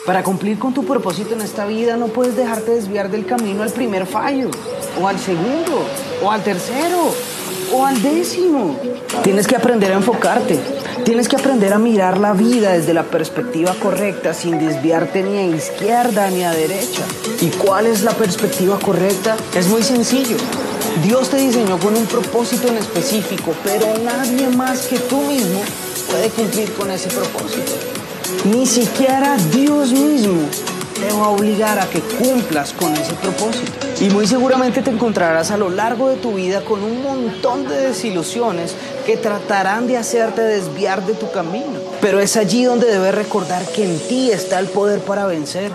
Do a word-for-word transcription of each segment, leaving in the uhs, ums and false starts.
Para cumplir con tu propósito en esta vida no puedes dejarte desviar del camino al primer fallo, o al segundo, o al tercero, o al décimo. Tienes que aprender a enfocarte. Tienes que aprender a mirar la vida desde la perspectiva correcta sin desviarte ni a izquierda ni a derecha. ¿Y cuál es la perspectiva correcta? Es muy sencillo. Dios te diseñó con un propósito en específico, pero nadie más que tú mismo puede cumplir con ese propósito. Ni siquiera Dios mismo te va a obligar a que cumplas con ese propósito. Y muy seguramente te encontrarás a lo largo de tu vida con un montón de desilusiones que tratarán de hacerte desviar de tu camino. Pero es allí donde debes recordar que en ti está el poder para vencer.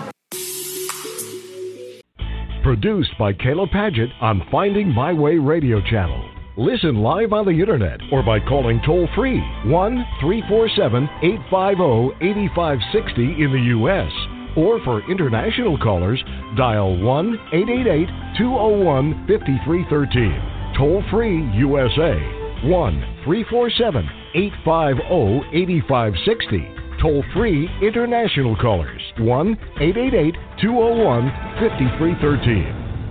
Produced by Caleb Paget on Finding My Way Radio Channel. Listen live on the internet or by calling toll-free one three four seven, eight five zero, eight five six zero in the U S Or for international callers, dial one eight eight eight, two zero one, five three one three. Toll-free U S A, one three four seven, eight five zero, eight five six zero. Toll-free international callers, one eight eight eight, two zero one, five three one three.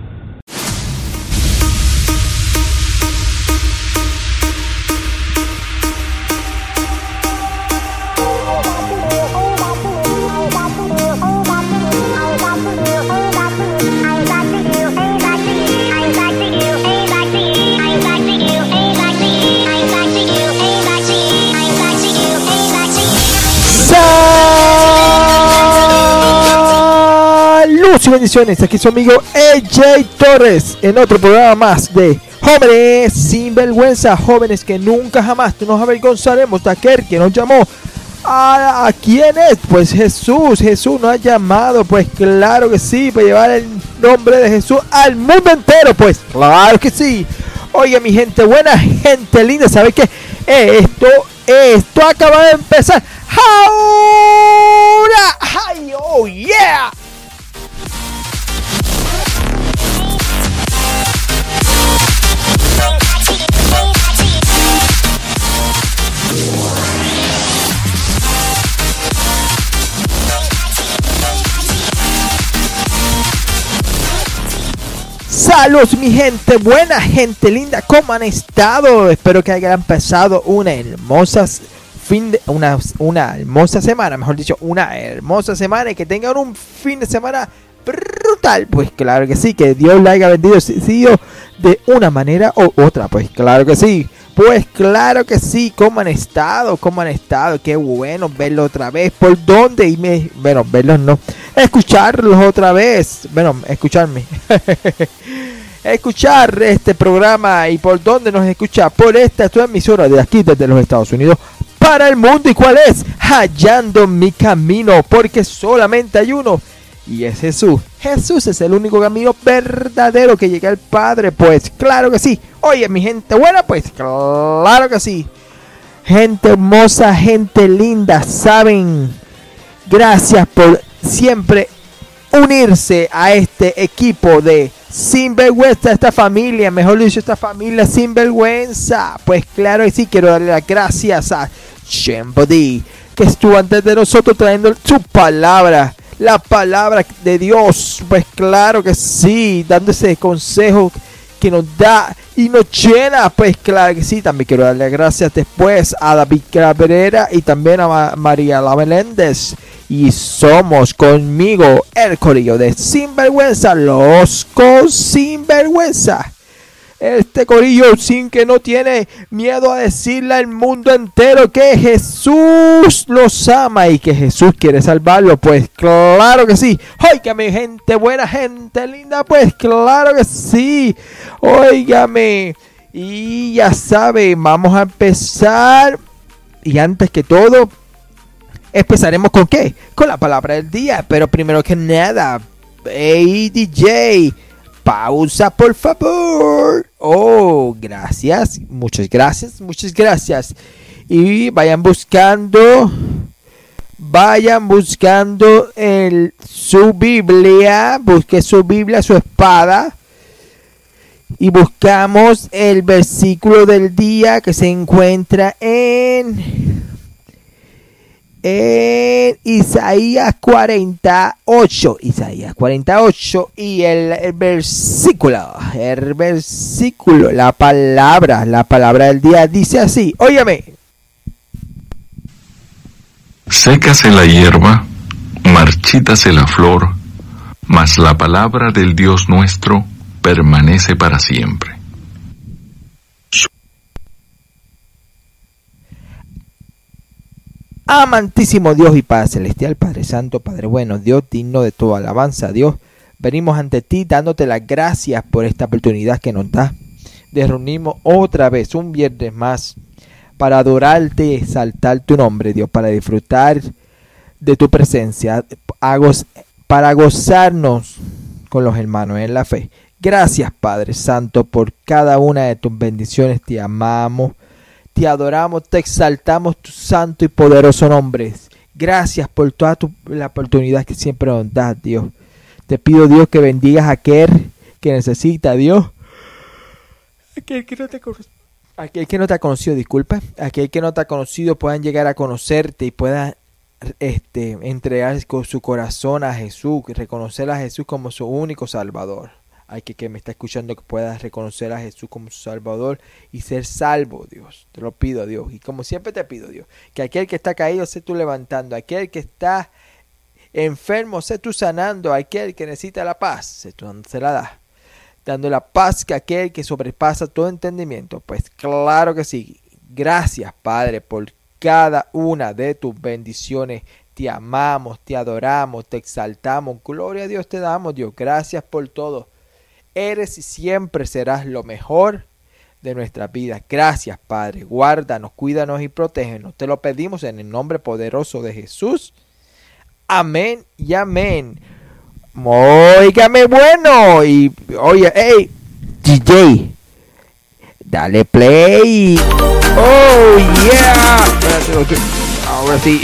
Y bendiciones, aquí su amigo A J Torres en otro programa más de Jóvenes Sin Vergüenza, jóvenes que nunca jamás nos avergonzaremos de aquel que nos llamó. ¿A, a quién es? Pues Jesús, Jesús nos ha llamado, pues claro que sí, para llevar el nombre de Jesús al mundo entero, pues claro que sí. Oye mi gente buena, gente linda, ¿sabes qué? Eh, esto, esto acaba de empezar ahora. ¡Ay, oh yeah! Saludos mi gente buena, gente linda, ¿cómo han estado? Espero que hayan pasado una hermosa fin de, una, una hermosa semana, mejor dicho, una hermosa semana y que tengan un fin de semana brutal. Pues claro que sí, que Dios la haya bendecido de una manera u otra, pues claro que sí. Pues claro que sí, ¿cómo han estado? ¿Cómo han estado? Qué bueno verlos otra vez. ¿Por dónde? Y me, bueno, verlos no. Escucharlos otra vez. Bueno, escucharme. Escuchar este programa. ¿Y por dónde nos escucha? Por esta tu emisora de aquí desde los Estados Unidos para el mundo. ¿Y cuál es? Hallando mi camino. Porque solamente hay uno. Y es Jesús. Jesús es el único camino verdadero que llega al Padre. Pues claro que sí. Oye, mi gente buena, pues claro que sí. Gente hermosa, gente linda, saben. Gracias por siempre unirse a este equipo de Sinvergüenza, esta familia, mejor dicho, esta familia Sinvergüenza. Pues claro que sí, quiero darle las gracias a Shembody, que estuvo antes de nosotros trayendo su palabra. La palabra de Dios, pues claro que sí, dando ese consejo que nos da y nos llena, pues claro que sí. También quiero darle gracias después a David Cabrera y también a Ma- María La Meléndez. Y somos conmigo el corillo de Sinvergüenza, los con Sinvergüenza. Este corillo sin que no tiene miedo a decirle al mundo entero que Jesús los ama y que Jesús quiere salvarlo. Pues claro que sí. Óigame, gente buena, gente linda, pues claro que sí. Óigame. Y ya saben, vamos a empezar. Y antes que todo, empezaremos con qué? Con la palabra del día. Pero primero que nada, hey D J, pausa por favor. Oh, gracias, muchas gracias, muchas gracias. Y vayan buscando, vayan buscando el, su Biblia, busque su Biblia, su espada. Y buscamos el versículo del día que se encuentra en... en en Isaías cuarenta y ocho. Isaías cuarenta y ocho y el, el versículo, el versículo, la palabra, la palabra del día dice así. Óyeme. Sécase la hierba, marchítase la flor, mas la palabra del Dios nuestro permanece para siempre. Amantísimo Dios y Padre Celestial, Padre Santo, Padre Bueno, Dios digno de toda alabanza, Dios, venimos ante ti dándote las gracias por esta oportunidad que nos das de reunirnos otra vez, un viernes más, para adorarte y exaltar tu nombre, Dios, para disfrutar de tu presencia, para gozarnos con los hermanos en la fe. Gracias, Padre Santo, por cada una de tus bendiciones, te amamos. Te adoramos, te exaltamos tu santo y poderoso nombre. Gracias por toda tu, la oportunidad que siempre nos das, Dios. Te pido, Dios, que bendigas a aquel que necesita, Dios. Aquel que no te, aquel que no te ha conocido, disculpa. Aquel que no te ha conocido puedan llegar a conocerte y pueda este, entregar su corazón a Jesús, reconocer a Jesús como su único Salvador. Hay que que me está escuchando que puedas reconocer a Jesús como su Salvador y ser salvo, Dios. Te lo pido, Dios. Y como siempre te pido, Dios, que aquel que está caído, sé tú levantando. Aquel que está enfermo, sé tú sanando. Aquel que necesita la paz, sé tú se la das. Dando la paz que aquel que sobrepasa todo entendimiento. Pues claro que sí. Gracias, Padre, por cada una de tus bendiciones. Te amamos, te adoramos, te exaltamos. Gloria a Dios te damos, Dios. Gracias por todo. Eres y siempre serás lo mejor de nuestra vida. Gracias, Padre. Guárdanos, cuídanos y protégenos. Te lo pedimos en el nombre poderoso de Jesús. Amén y amén. Óigame bueno. Y oye, hey, D J, dale play. Oh, yeah. Ahora sí.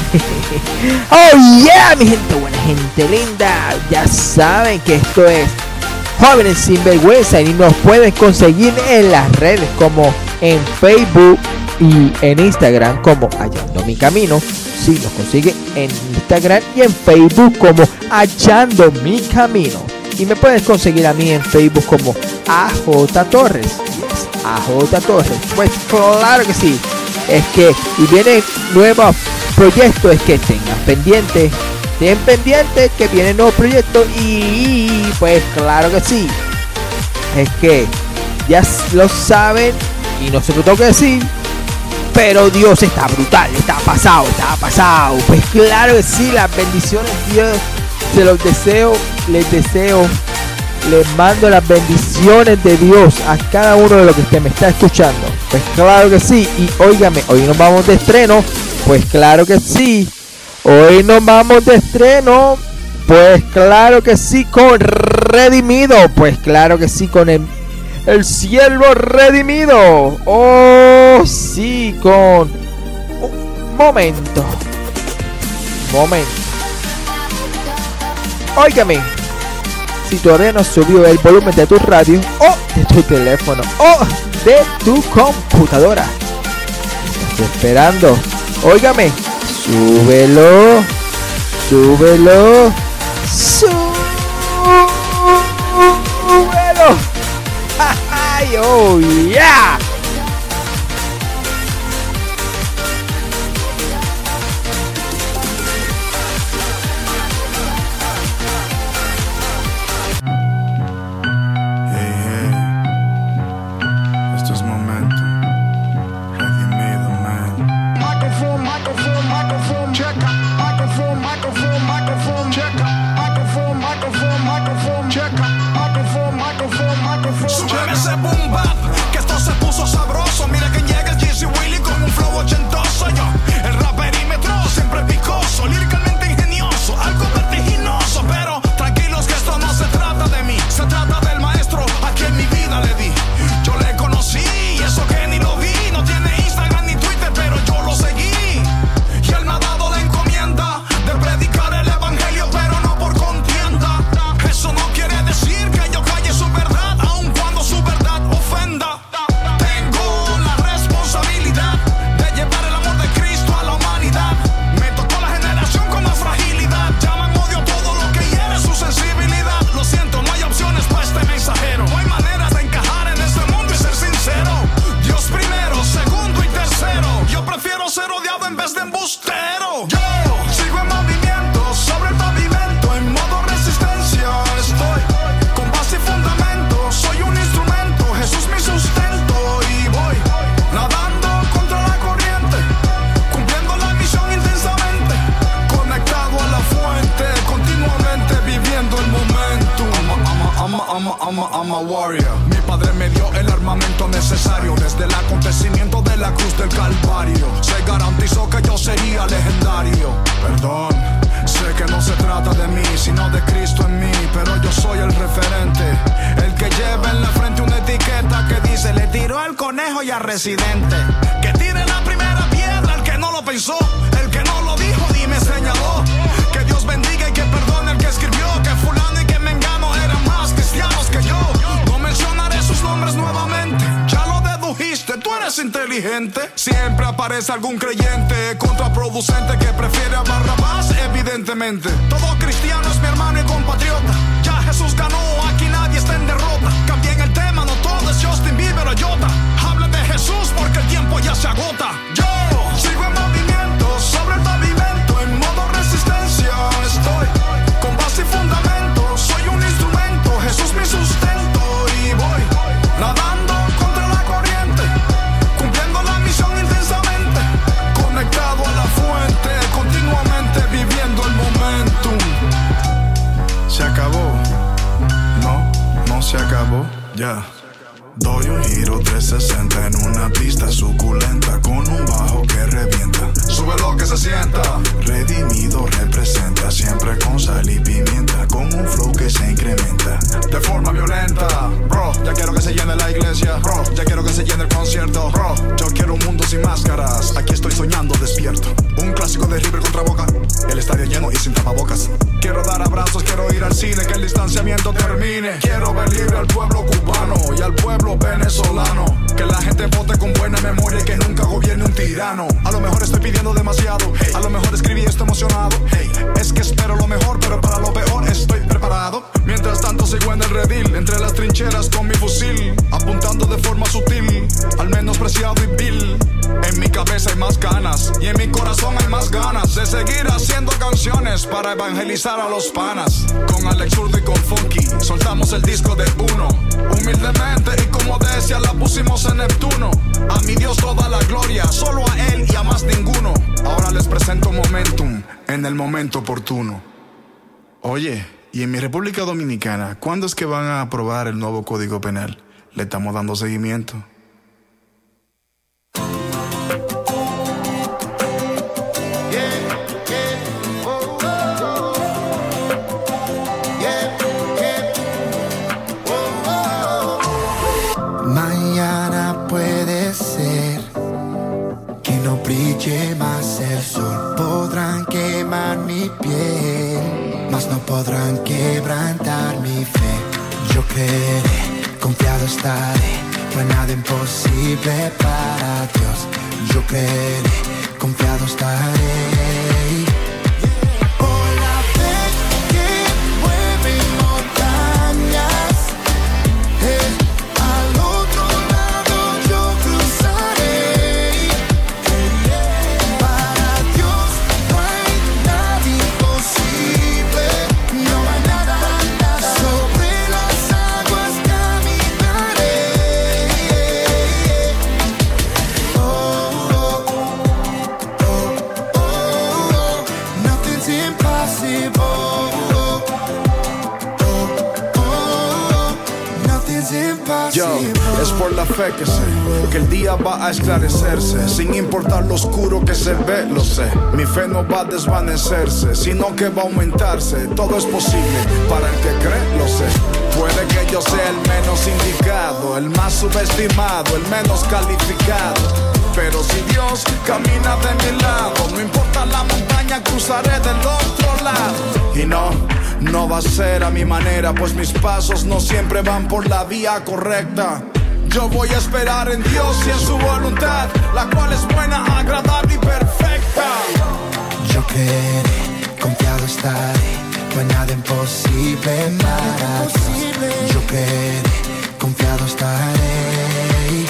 Oh, yeah, mi gente buena, gente linda. Ya saben que esto es Jóvenes Sin Vergüenza y nos pueden conseguir en las redes como en Facebook y en Instagram como Hallando Mi Camino. Sí, nos consiguen en Instagram y en Facebook como Hallando Mi Camino. Y me puedes conseguir a mí en Facebook como A J Torres. Yes, A J Torres. Pues claro que sí. Es que, y vienen nuevos proyectos, es que tengan pendientes. Ten pendiente que vienen nuevos proyectos y pues claro que sí. Es que ya lo saben y no se lo tengo que decir, pero Dios está brutal, está pasado, está pasado. Pues claro que sí, las bendiciones, Dios, se los deseo, les deseo, les mando las bendiciones de Dios a cada uno de los que usted me está escuchando. Pues claro que sí, y óigame, hoy nos vamos de estreno, pues claro que sí. Hoy nos vamos de estreno, pues claro que sí, con Redimido, pues claro que sí, con el, el siervo redimido. Oh, sí, con un momento, momento. Óigame, si todavía no subió el volumen de tu radio, o de tu teléfono, o de tu computadora, estoy esperando, óigame. Súbelo, súbelo, súbelo. ¡Ay, oh, yeah! Súbeme ese boom bap, que esto se puso mama, I'm a warrior. Mi padre me dio el armamento necesario desde el acontecimiento de la cruz del Calvario. Se garantizó que yo sería legendario. Perdón, sé que no se trata de mí, sino de Cristo en mí, pero yo soy el referente, el que lleva en la frente una etiqueta que dice: le tiró al conejo y al residente. Que tire la primera piedra el que no lo pensó, el que no lo dijo ni me señaló. Que Dios bendiga y que perdone el que escribió que fulano y que mengano eran más cristianos que yo. No mencionaré sus nombres nuevamente, ya lo dedujiste, tú eres inteligente. Siempre aparece algún creyente contraproducente que prefiere a Barrabás, evidentemente. Todo cristiano es mi hermano y compatriota. Ya Jesús ganó, aquí nadie está en derrota. Cambien el tema, no todo es Justin Bieber o Jota. Hablen de Jesús porque el tiempo ya se agota. Yo sigo en movimiento sobre el pavimento, en modo resistencia estoy, con base y fundamento. Soy un instrumento, Jesús mi sustento, y voy nadando contra la corriente, cumpliendo la misión intensamente, conectado a la fuente, continuamente viviendo el momentum. Se acabó, no, no se acabó, ya. Yeah. Doy un giro trescientos sesenta en una pista suculenta, con un bajo que revienta. Sube lo que se sienta. Redimido representa, siempre con sal y pimienta, con un flow que se incrementa de forma violenta. Bro, ya quiero que se llene la iglesia. Bro, ya quiero que se llene el concierto. Bro, yo quiero un mundo sin máscaras. Aquí estoy soñando despierto. Un clásico de River contra Boca, el estadio lleno y sin tapabocas. Quiero dar abrazos, quiero ir al cine, que el distanciamiento termine. Quiero ver libre al pueblo cubano y al pueblo venezolano. Que la gente vote con buena memoria y que nunca gobierne un tirano. A lo mejor estoy pidiendo demasiado, hey. A lo mejor escribí esto emocionado, hey. Es que espero lo mejor, pero para lo peor estoy preparado. Mientras tanto sigo en el redil, entre las trincheras con mi fusil, apuntando de forma sutil al menospreciado y vil. En mi cabeza hay más ganas y en mi corazón hay más ganas de seguir haciendo canciones para evangelizar a los panas. Con Alex Zurdo y con Funky soltamos el disco de uno, humildemente, y como decía la pusimos en Neptuno. A mi Dios toda la gloria, solo a Él y a más ninguno. Ahora les presento Momentum en el momento oportuno. Oye, y en mi República Dominicana, ¿cuándo es que van a aprobar el nuevo Código Penal? Le estamos dando seguimiento. Mañana puede ser que no brille más el sol. Podrán quemar mi piel, mas no podrán quebrantar mi fe. Yo creeré, confiado estaré, no hay nada imposible para Dios. Yo creeré, confiado estaré. Por la fe que mueve montañas, eh. Yo, es por la fe que sé que el día va a esclarecerse, sin importar lo oscuro que se ve, lo sé. Mi fe no va a desvanecerse, sino que va a aumentarse. Todo es posible para el que cree, lo sé. Puede que yo sea el menos indicado, el más subestimado, el menos calificado, pero si Dios camina de mi lado, no importa la montaña, cruzaré del otro lado. Y no, no va a ser a mi manera, pues mis pasos no siempre van por la vía correcta. Yo voy a esperar en Dios y en su voluntad, la cual es buena, agradable y perfecta. Yo creeré, confiado estaré, no hay nada imposible para Dios. Yo creeré, confiado estaré.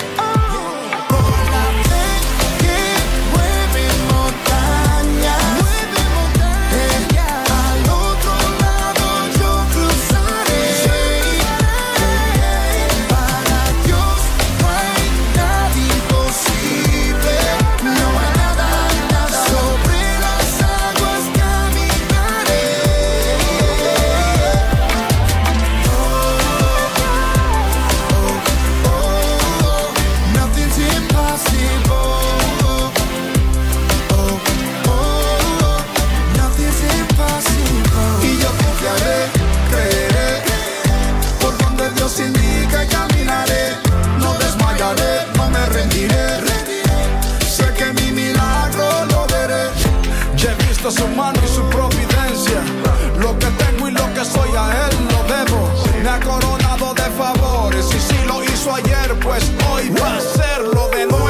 Cristo, su mano y su providencia. Lo que tengo y lo que soy a Él lo debo. Me ha coronado de favores y si lo hizo ayer, pues hoy va a hacerlo de nuevo.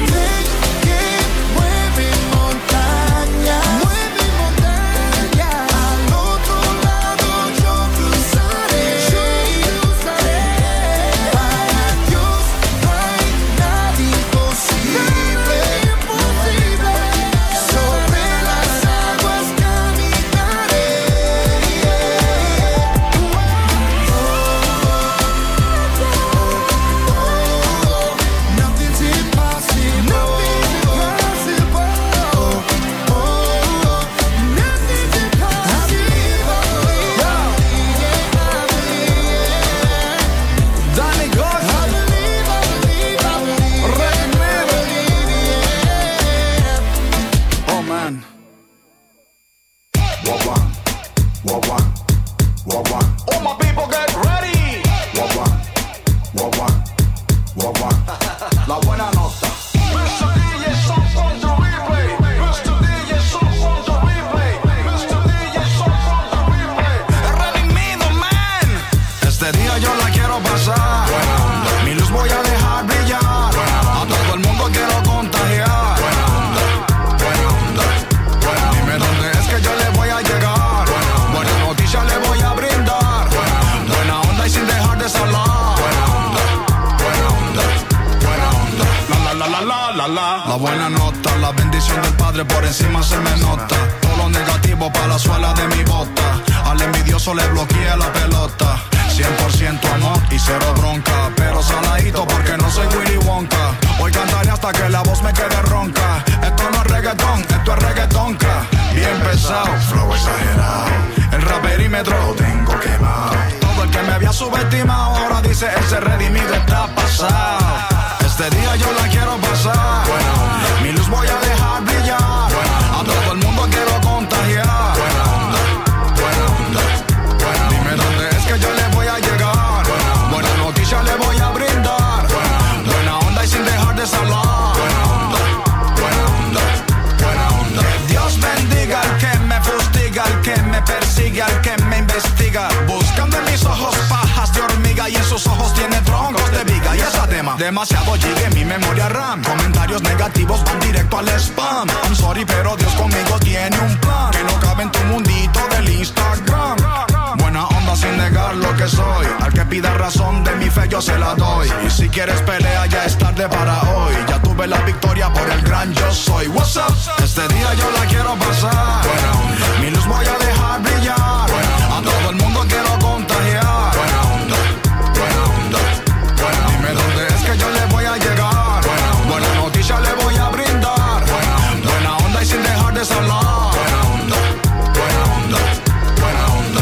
La buena nota, la bendición del Padre por encima se me nota. Todo lo negativo para la suela de mi bota. Al envidioso le bloqueé la pelota. cien por ciento amor y cero bronca. Pero saladito porque no soy Willy Wonka. Hoy cantaré hasta que la voz me quede ronca. Esto no es reggaetón, esto es reggaetonca. Bien pesado, flow exagerado. El raperímetro lo tengo quemado. Todo el que me había subestimado ahora dice ese redimido está pasado. Este día yo la quiero pasar. Buena onda. Mi luz voy a dejar brillar. Buena onda. A todo el mundo quiero contagiar. Buena onda. Buena onda. Buena onda. Dime dónde es que yo le voy a llegar. Buena onda. Buena noticia le voy a brindar. Buena onda. Buena onda y sin dejar de hablar. Buena onda. Buena onda. Buena onda. Que Dios bendiga al que me fustiga, al que me persigue, al que me investiga. Buscando en mis ojos pajas de hormiga y en sus ojos tiene troncos de viga. Y esa tema demasiado llegue en mi memoria RAM. Comentarios negativos van directo al spam. I'm sorry, pero Dios conmigo tiene un plan que no cabe en tu mundito del Instagram. Buena onda sin negar lo que soy. Al que pida razón de mi fe yo se la doy. Y si quieres pelea ya es tarde para hoy. Ya tuve la victoria por el gran yo soy. What's up? Este día yo la quiero pasar. Buena onda. Mi luz voy a dejar brillar. Buena onda. A todo el mundo quiero contagiar. Buena onda. Buena onda. Buena onda. Dime dónde es que yo le voy a llegar. Buena onda. Buena noticia le voy a brindar. Buena onda. Buena onda y sin dejar de hablar. Buena onda. Buena onda. Buena onda.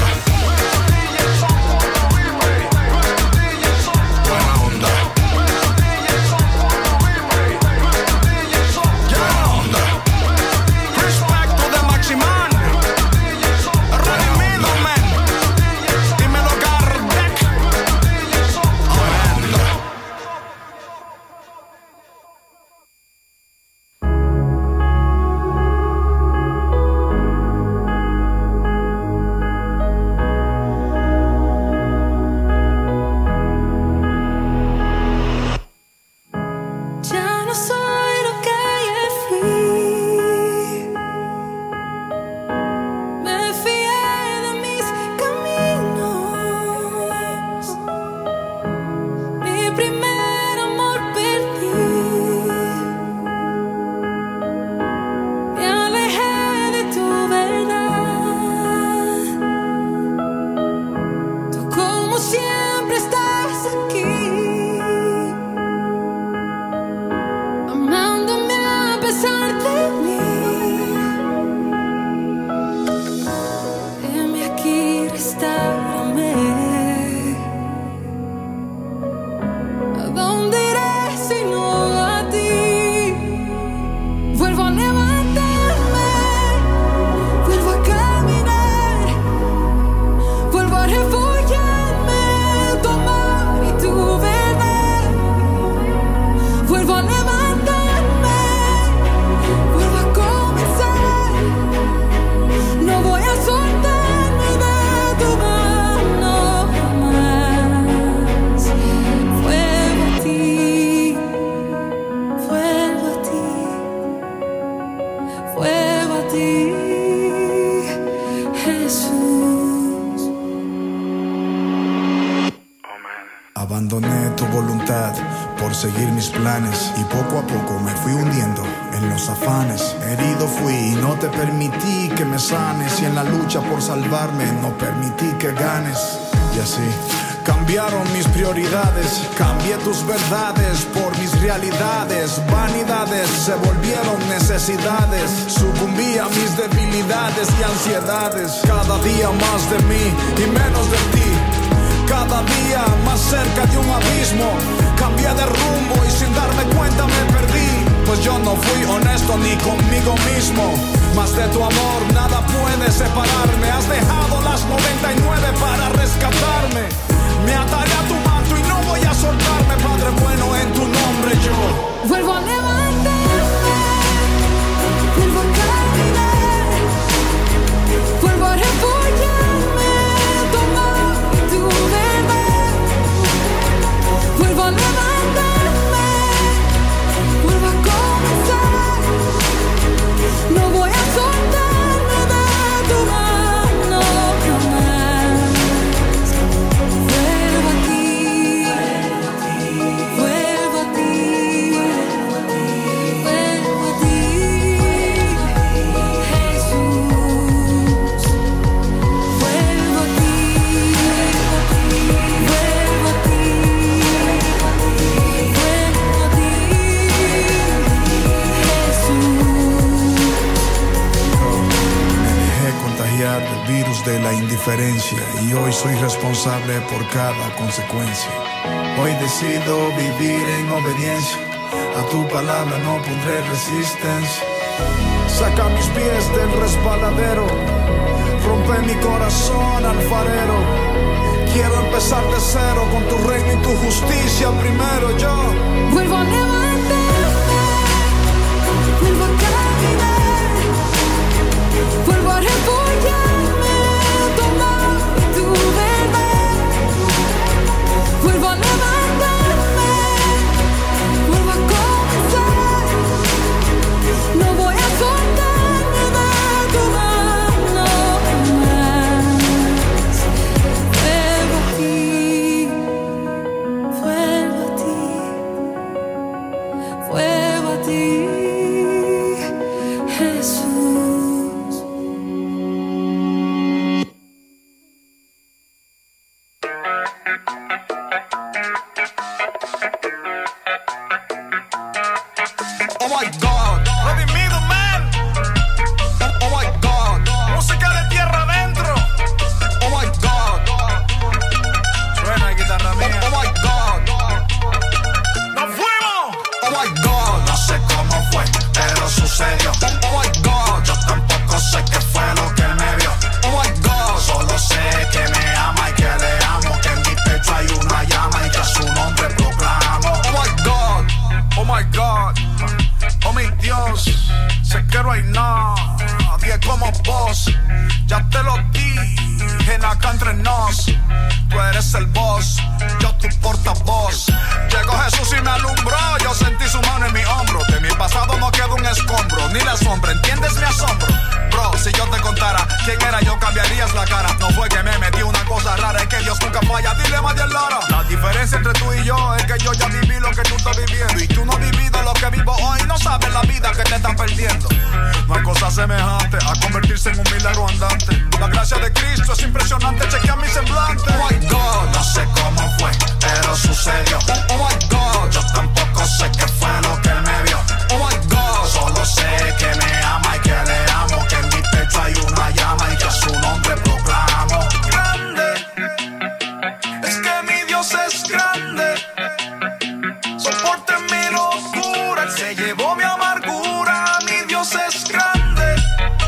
Respect to the maximum. Abandoné tu voluntad por seguir mis planes y poco a poco me fui hundiendo en los afanes. Herido fui y no te permití que me sanes, y en la lucha por salvarme no permití que ganes. Y así cambiaron mis prioridades, cambié tus verdades por mis realidades. Vanidades se volvieron necesidades, sucumbí a mis debilidades y ansiedades. Cada día más de mí y menos de ti, cada día más cerca de un abismo. Cambié de rumbo y sin darme cuenta me perdí, pues yo no fui honesto ni conmigo mismo. Más de tu amor nada puede separarme. Has dejado las noventa y nueve para rescatarme. Me ataré a tu manto y no voy a soltarme. Padre bueno, en tu nombre yo vuelvo a levantarme, vuelvo a caminar, vuelvo a refugiarme, tomar tu verdad. Vuelvo a levantarme, vuelvo a comenzar. No voy a soltarme de tu mano jamás. Vuelvo a ti, vuelvo a ti, vuelvo a ti, Jesús. Vuelvo a ti, vuelvo a ti, vuelvo a ti, me dejé contagiar del virus de la indiferencia y hoy soy responsable por cada consecuencia. Hoy decido vivir en obediencia, a tu palabra no pondré resistencia. Saca mis pies del resbaladero, rompe mi corazón alfarero. Quiero empezar de cero con tu reino y tu justicia primero. Yo vuelvo a levantarme, vuelvo a caminar, vuelvo a refugiarme, tomar tu verdad. Vuelvo a levantarme, vuelvo a comenzar. No voy a soltarme de tu mano jamás. Vuelvo a ti, vuelvo a ti, vuelvo a ti, Jesús. oh my God, redimido man. Oh, oh my God, música de tierra adentro. Oh my God, suena guitarra mía. Oh, oh my God, nos fuimos. Oh my God, no sé cómo fue, pero sucedió. Oh, oh my God, yo tampoco sé qué fue lo que él me vio. Oh my God, solo sé que me ama y que le amo, que en mi pecho hay una llama y que a su nombre proclamo. Oh my God, oh my God, oh mi Dios, sé que no hay nadie como vos. Ya te lo dije acá entre nos, tú eres el boss, yo tu portavoz. Llegó Jesús y me alumbró, yo sentí su mano en mi hombro. De mi pasado no queda un escombro, ni la sombra, ¿entiendes mi asombro? Bro, si yo te contara quién era yo, cambiarías la cara. No fue que me metí una cosa rara, es que Dios nunca falla, dile más de Lara. La diferencia entre tú y yo es que yo ya viví lo que tú estás viviendo y tú no has vivido lo que vivo hoy, no sabes la vida que te estás perdiendo. No hay cosa semejante a convertirse en un milagro andante. La gracia de Cristo es impresionante, chequea mi semblante. Oh my God, no sé cómo fue, pero sucedió. Oh, oh my God, yo tampoco sé qué fue lo que él me vio. Oh my God, solo sé que me ama y que le amo, que en mi pecho hay una llama y que a su nombre proclamo. Grande, es que mi Dios es grande. Soporte mi locura, él se llevó mi amargura. Mi Dios es grande,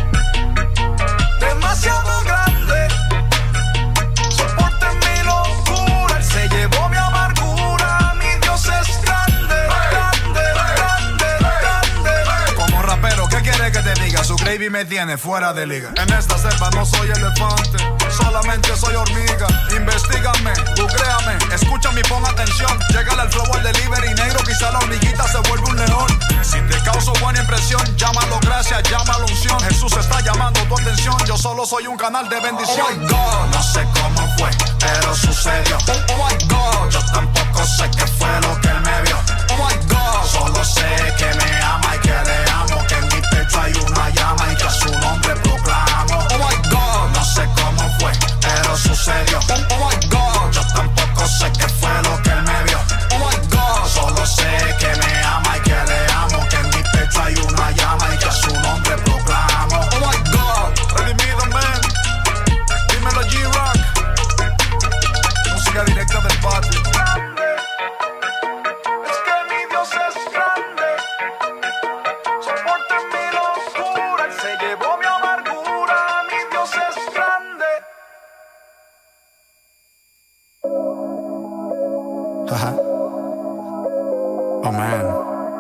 demasiado grande. Soporte mi locura, él se llevó mi amargura. Mi Dios es grande, grande, grande, grande. Como rapero, ¿qué quiere que te diga? Su gravy me tiene fuera de liga. En esta selva no soy elefante, solamente soy hormiga. Investígame, googleame, escúchame y pon atención. Llegale al flow al delivery negro, quizá la hormiguita se vuelve un león. Si te causo buena impresión, llámalo gracia, llámalo unción. Jesús está llamando tu atención, yo solo soy un canal de bendición. Oh my God, no sé cómo fue, pero sucedió. Oh, oh my God, yo tampoco tampoco sé qué fue lo que él me vio. Oh my God, solo sé que me ama y que le amo, que en mi pecho hay una llama y que a su nombre proclamo. Oh my God, no sé cómo fue, pero sucedió. Oh, oh my God, yo tampoco sé qué fue lo que él me vio. Oh my God, solo sé que me ama y que le amo, que en mi pecho hay una llama y que a su nombre proclamo. Oh my God, redimido, man. Dímelo, G-Rock. Música directa del patio. Es que mi Dios es grande. Soporte mi locura. Él se llevó mi amargura. Mi Dios es grande. Ajá. Oh, man.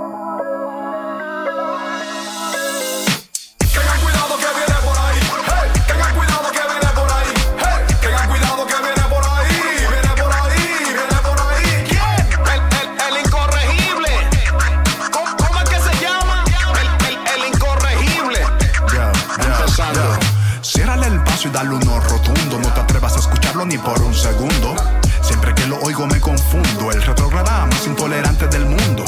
Tengan cuidado que viene por ahí. Hey, tengan cuidado que viene por ahí. Hey, tengan cuidado que viene por ahí. Viene por ahí, viene por ahí. ¿Quién? El, el, el incorregible. ¿Cómo, cómo es que se llama? El, el, el incorregible. Yeah, yeah, yeah. Ciérrale el paso y dale uno rotundo. No te atrevas a escucharlo ni por un segundo. Siempre que lo oigo me confundo. El retrógrada más intolerante del mundo.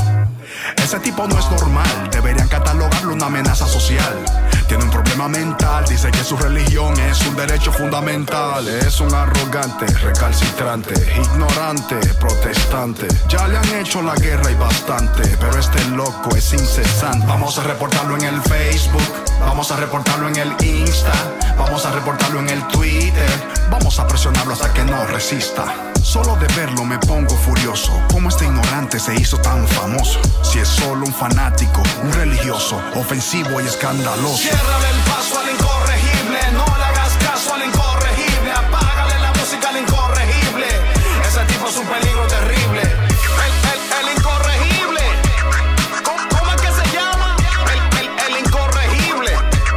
Ese tipo no es normal, deberían catalogarlo una amenaza social. Tiene un problema mental, dice que su religión es un derecho fundamental. Es un arrogante, recalcitrante, ignorante, protestante. Ya le han hecho la guerra y bastante, pero este loco es incesante. Vamos a reportarlo en el Facebook, vamos a reportarlo en el Insta, vamos a reportarlo en el Twitter. Vamos a presionarlo hasta que no resista. Solo de verlo me pongo furioso. ¿Cómo este ignorante se hizo tan famoso? Si es solo un fanático, un religioso, ofensivo y escandaloso. Ciérrale el paso al incorregible, no le hagas caso al incorregible. Apágale la música al incorregible. Ese tipo es un peligro terrible. El, el, el incorregible. ¿Cómo, ¿Cómo es que se llama? El, el, el incorregible.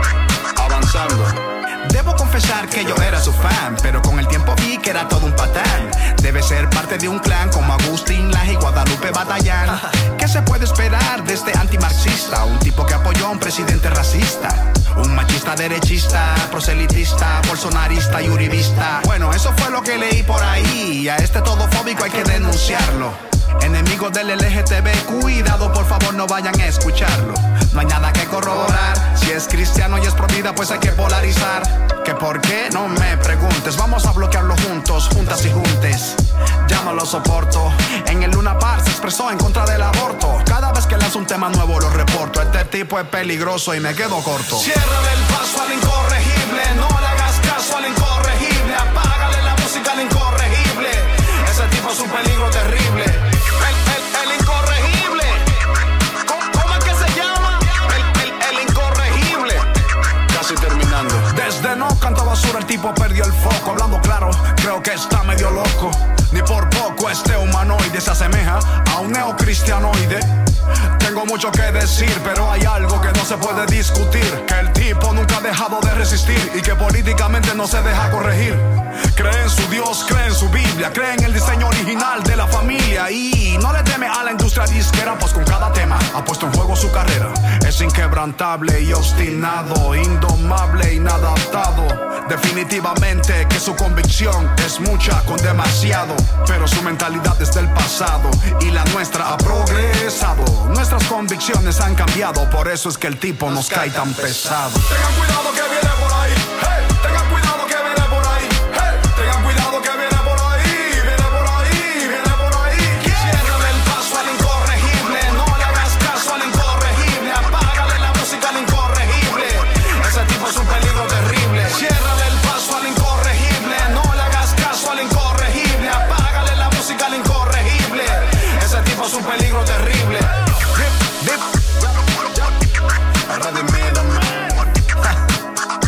Avanzando. Debo confesar que yo era su fan, pero con el tiempo vi que era todo un patán. Debe ser parte de un clan como Agustín Laje y Guadalupe Batallán. ¿Qué se puede esperar de este antimarxista? Un tipo que apoyó a un presidente racista, un machista derechista, proselitista, bolsonarista y uribista. Bueno, eso fue lo que leí por ahí. A este todofóbico hay que denunciarlo. Enemigos del L G T B, cuidado, por favor no vayan a escucharlo. No hay nada que corroborar. Si es cristiano y es pro vida, pues hay que polarizar. ¿Que por qué? No me preguntes. Vamos a bloquearlo juntos, juntas y juntes. Ya no lo soporto. En el Luna Park se expresó en contra del aborto. Cada vez que lanzo un tema nuevo lo reporto. Este tipo es peligroso y me quedo corto. Ciérrale el paso al incorregible, no le hagas caso al incorregible. Apágale la música al incorregible. Ese tipo es un peligro terrible. El, el, el incorregible. ¿Cómo, ¿Cómo es que se llama? El, el, el incorregible. Casi terminando. Desde no canto basura el tipo perdió el foco. Hablando claro, creo que está medio loco. Ni por poco este humanoide se asemeja a un neocristianoide. Tengo mucho que decir, pero hay algo que no se puede discutir. Que el tipo nunca ha dejado de resistir y que políticamente no se deja corregir. Cree en su Dios, cree en su Biblia, cree en el diseño original de la familia y no le teme a la industria disquera, pues con cada tema ha puesto en juego su carrera. Es inquebrantable y obstinado, indomable, inadaptado. Definitivamente que su convicción es mucha con demasiado, pero su mentalidad es del pasado y la nuestra ha progresado. Nuestras convicciones han cambiado, por eso es que el tipo nos cae tan pesado. Tengan cuidado que viene por ahí, hey, tengan cuidado que viene por ahí, hey, tengan cuidado que viene por ahí, viene por ahí, viene por ahí. Ciérrale el paso al incorregible, no le hagas caso al incorregible. Apágale la música al incorregible. Ese tipo es un peligro terrible. Ciérrale el paso al incorregible, no le hagas caso al incorregible. Apágale la música al incorregible. Ese tipo es un peligro terrible. Dip, dip. Redimido, man.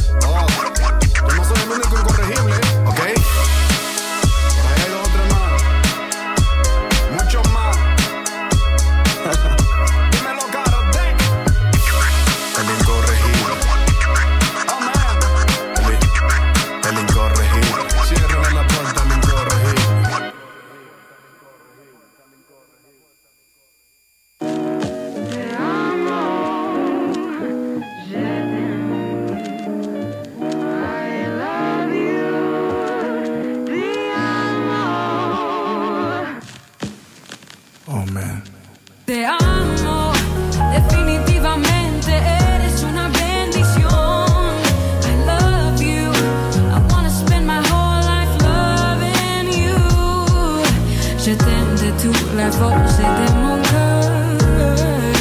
la force de mon cœur.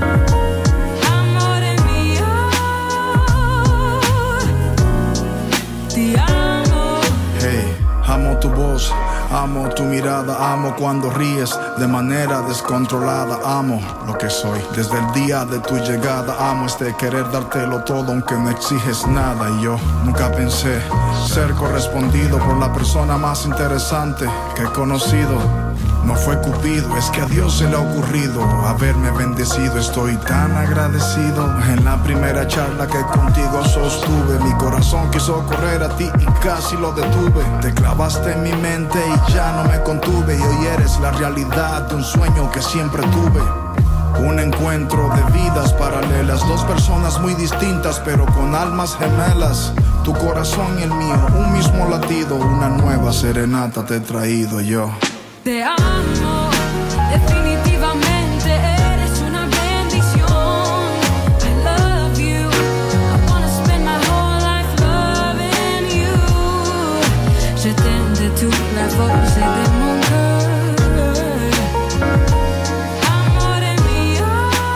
Amore mio, ti amo. Hey, amo tu voz, amo tu mirada, amo cuando ríes de manera descontrolada, amo lo que soy desde el día de tu llegada, amo este querer dártelo todo aunque no exiges nada. Y yo nunca pensé ser correspondido por la persona más interesante que he conocido. No fue Cupido, es que a Dios se le ha ocurrido haberme bendecido. Estoy tan agradecido. En la primera charla que contigo sostuve, mi corazón quiso correr a ti y casi lo detuve. Te clavaste en mi mente y ya no me contuve, y hoy eres la realidad de un sueño que siempre tuve. Un encuentro de vidas paralelas, dos personas muy distintas pero con almas gemelas. Tu corazón y el mío, un mismo latido, una nueva serenata te he traído yo. Te amo, definitivamente eres una bendición. I love you, I wanna spend my whole life loving you. Je t'aime de toute la force de mon cœur. Amore mio,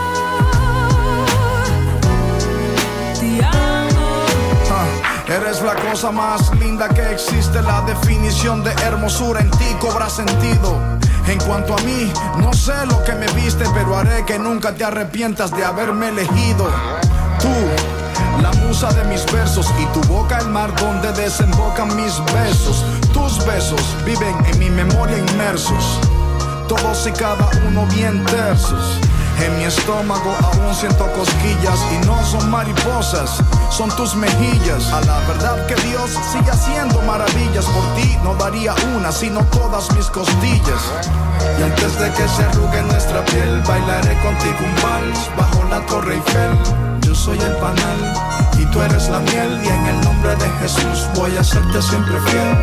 te amo. Ah, eres la cosa más linda que existe, la definición de hermosura en ti cobra sentido. En cuanto a mí, no sé lo que me viste, pero haré que nunca te arrepientas de haberme elegido. Tú, la musa de mis versos, y tu boca el mar donde desembocan mis besos. Tus besos viven en mi memoria inmersos, todos y cada uno bien tersos. En mi estómago aún siento cosquillas y no son mariposas, son tus mejillas. A la verdad que Dios sigue haciendo maravillas. Por ti no daría una, sino todas mis costillas. Y antes de que se arrugue nuestra piel, bailaré contigo un vals bajo la Torre Eiffel. Yo soy el panal y tú eres la miel, y en el nombre de Jesús voy a serte siempre fiel.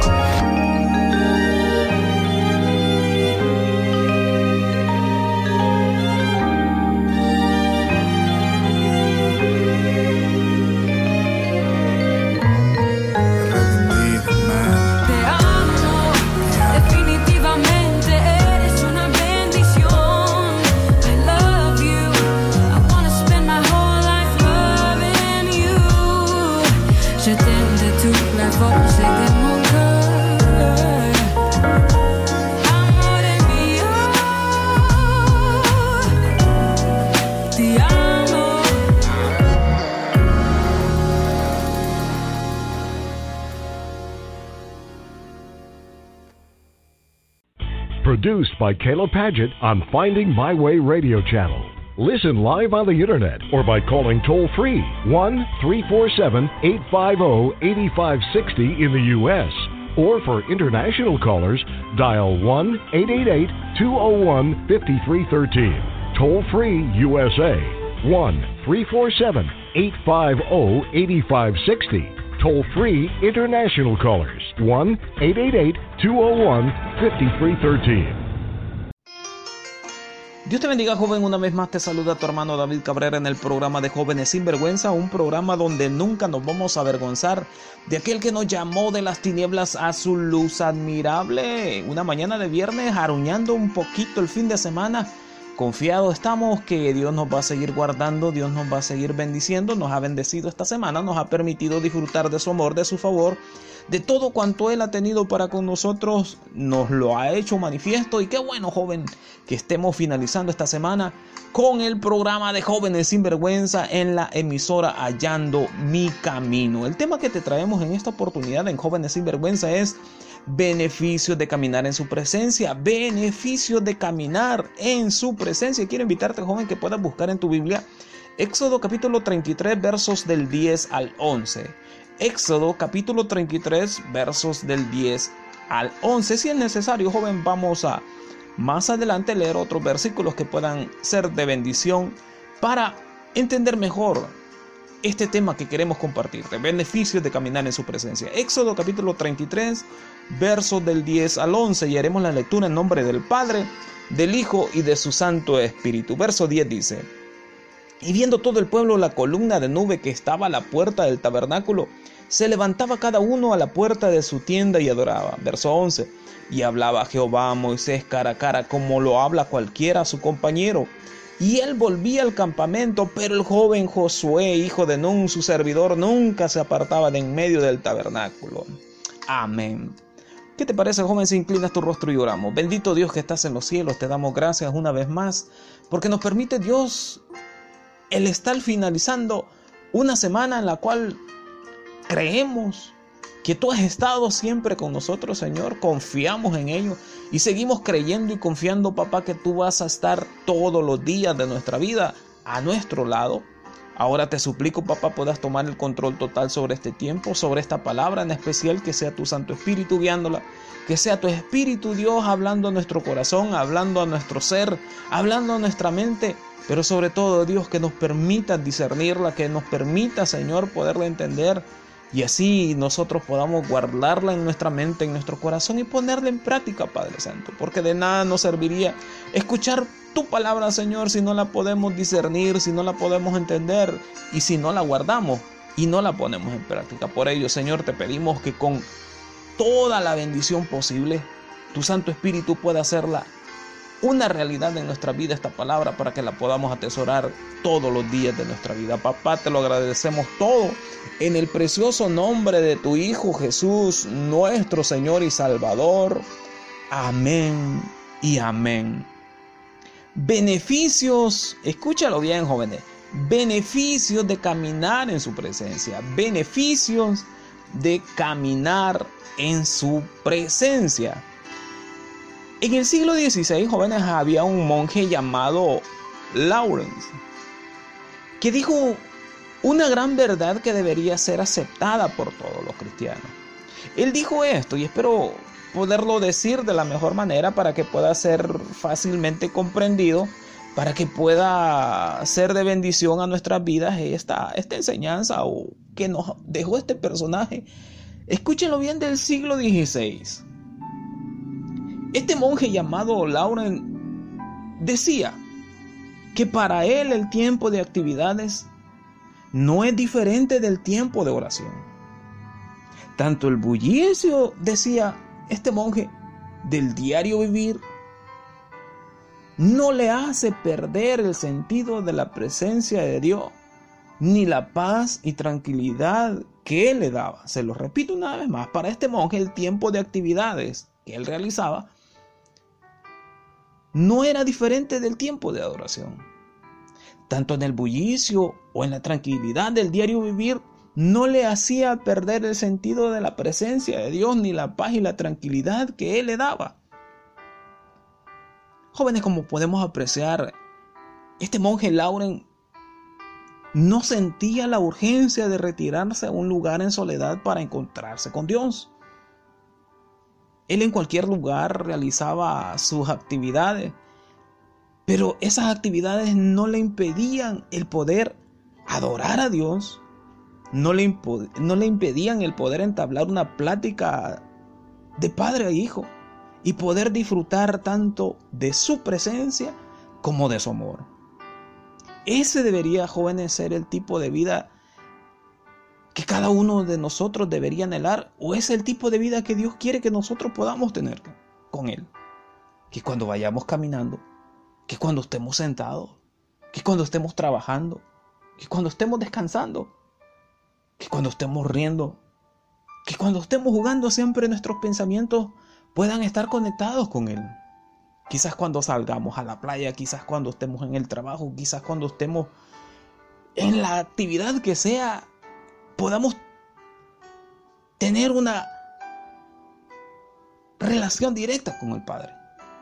Produced by Caleb Paget on Finding My Way Radio Channel. Listen live on the internet or by calling toll-free one three four seven, eight five zero, eight five six zero in the U S Or for international callers, dial one eight eight eight, two zero one, five three one three. Toll-free U S A, one three four seven, eight five zero, eight five six zero. Toll-free international callers, one eight eight eight, two zero one, five three one three. Dios te bendiga, joven. Una vez más te saluda tu hermano David Cabrera en el programa de Jóvenes Sin Vergüenza, un programa donde nunca nos vamos a avergonzar de aquel que nos llamó de las tinieblas a su luz admirable. Una mañana de viernes, aruñando un poquito el fin de semana. Confiados estamos que Dios nos va a seguir guardando, Dios nos va a seguir bendiciendo, nos ha bendecido esta semana, nos ha permitido disfrutar de su amor, de su favor, de todo cuanto Él ha tenido para con nosotros, nos lo ha hecho manifiesto. Y qué bueno, joven, que estemos finalizando esta semana con el programa de Jóvenes Sin Vergüenza en la emisora Hallando Mi Camino. El tema que te traemos en esta oportunidad en Jóvenes Sin Vergüenza es beneficios de caminar en su presencia, beneficios de caminar en su presencia. Quiero invitarte, joven, que puedas buscar en tu Biblia Éxodo capítulo treinta y tres versos del diez al once. Éxodo capítulo treinta y tres versos del diez al once. Si es necesario, joven, vamos a más adelante leer otros versículos que puedan ser de bendición para entender mejor este tema que queremos compartir, de beneficios de caminar en su presencia. Éxodo capítulo treinta y tres, versos del diez al once, y haremos la lectura en nombre del Padre, del Hijo y de su Santo Espíritu. Verso diez dice: Y viendo todo el pueblo la columna de nube que estaba a la puerta del tabernáculo, se levantaba cada uno a la puerta de su tienda y adoraba. Verso once. Y hablaba a Jehová a Moisés cara a cara, como lo habla cualquiera a su compañero. Y él volvía al campamento, pero el joven Josué, hijo de Nun, su servidor, nunca se apartaba de en medio del tabernáculo. Amén. ¿Qué te parece, joven, si inclinas tu rostro y oramos? Bendito Dios que estás en los cielos, te damos gracias una vez más, porque nos permite, Dios, el estar finalizando una semana en la cual creemos que tú has estado siempre con nosotros, Señor. Confiamos en ello y seguimos creyendo y confiando, papá, que tú vas a estar todos los días de nuestra vida a nuestro lado. Ahora te suplico, papá, puedas tomar el control total sobre este tiempo, sobre esta palabra en especial, que sea tu Santo Espíritu guiándola, que sea tu Espíritu, Dios, hablando a nuestro corazón, hablando a nuestro ser, hablando a nuestra mente, pero sobre todo, Dios, que nos permita discernirla, que nos permita, Señor, poderla entender, y así nosotros podamos guardarla en nuestra mente, en nuestro corazón y ponerla en práctica, Padre Santo. Porque de nada nos serviría escuchar tu palabra, Señor, si no la podemos discernir, si no la podemos entender y si no la guardamos y no la ponemos en práctica. Por ello, Señor, te pedimos que con toda la bendición posible, tu Santo Espíritu pueda hacerla una realidad en nuestra vida, esta palabra, para que la podamos atesorar todos los días de nuestra vida. Papá, te lo agradecemos todo en el precioso nombre de tu Hijo Jesús, nuestro Señor y Salvador. Amén y amén. Beneficios, escúchalo bien, jóvenes, beneficios de caminar en su presencia, beneficios de caminar en su presencia. En el siglo dieciséis, jóvenes, había un monje llamado Lawrence, que dijo una gran verdad que debería ser aceptada por todos los cristianos. Él dijo esto, y espero poderlo decir de la mejor manera para que pueda ser fácilmente comprendido, para que pueda ser de bendición a nuestras vidas esta, esta enseñanza o que nos dejó este personaje. Escúchenlo bien, del siglo dieciséis. Este monje llamado Lawrence decía que para él el tiempo de actividades no es diferente del tiempo de oración. Tanto el bullicio, decía este monje, del diario vivir no le hace perder el sentido de la presencia de Dios, ni la paz y tranquilidad que él le daba. Se lo repito una vez más, para este monje el tiempo de actividades que él realizaba no era diferente del tiempo de adoración. Tanto en el bullicio o en la tranquilidad del diario vivir no le hacía perder el sentido de la presencia de Dios, ni la paz y la tranquilidad que él le daba. Jóvenes, como podemos apreciar, este monje Lawrence no sentía la urgencia de retirarse a un lugar en soledad para encontrarse con Dios. Él en cualquier lugar realizaba sus actividades, pero esas actividades no le impedían el poder adorar a Dios, no le, impo- no le impedían el poder entablar una plática de padre a hijo y poder disfrutar tanto de su presencia como de su amor. Ese debería, jóvenes, ser el tipo de vida que cada uno de nosotros debería anhelar, o es el tipo de vida que Dios quiere que nosotros podamos tener con Él. Que cuando vayamos caminando, que cuando estemos sentados, que cuando estemos trabajando, que cuando estemos descansando, que cuando estemos riendo, que cuando estemos jugando, siempre nuestros pensamientos puedan estar conectados con Él. Quizás cuando salgamos a la playa, quizás cuando estemos en el trabajo, quizás cuando estemos en la actividad que sea, podamos tener una relación directa con el Padre.